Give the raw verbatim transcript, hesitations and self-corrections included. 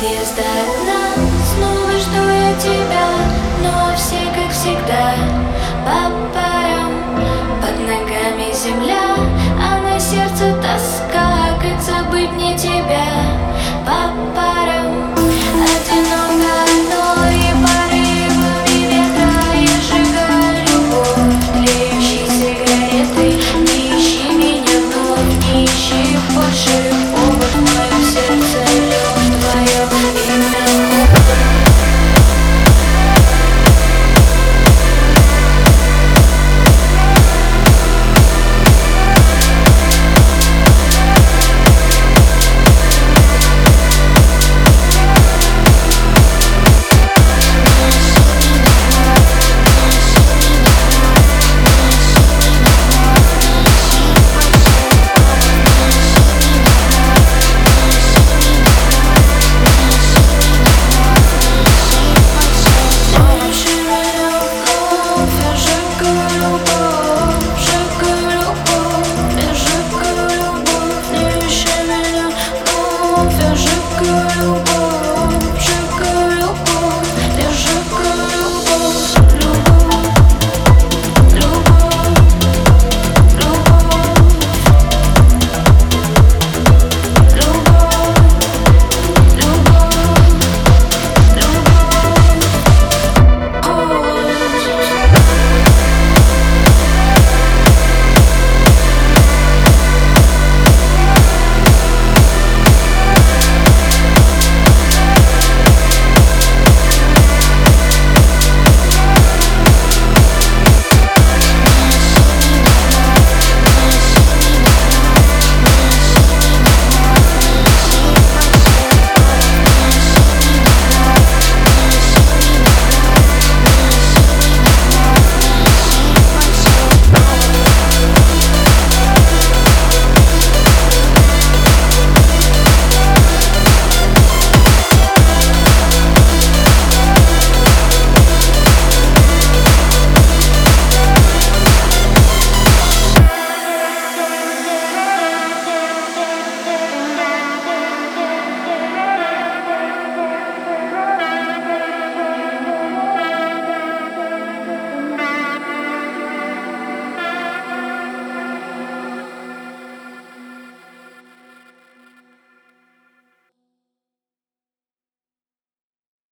Подъезда одна, снова жду я тебя, но все, как всегда, по парам. Под ногами земля, а на сердце тоска. Как забыть мне тебя по парам? Одиноко одно и порывами ветра я сжигаю любовь тлеющей сигаретой. Не ищи меня вновь, не ищи больше повод. В моем сердце лед, твое имя. Girl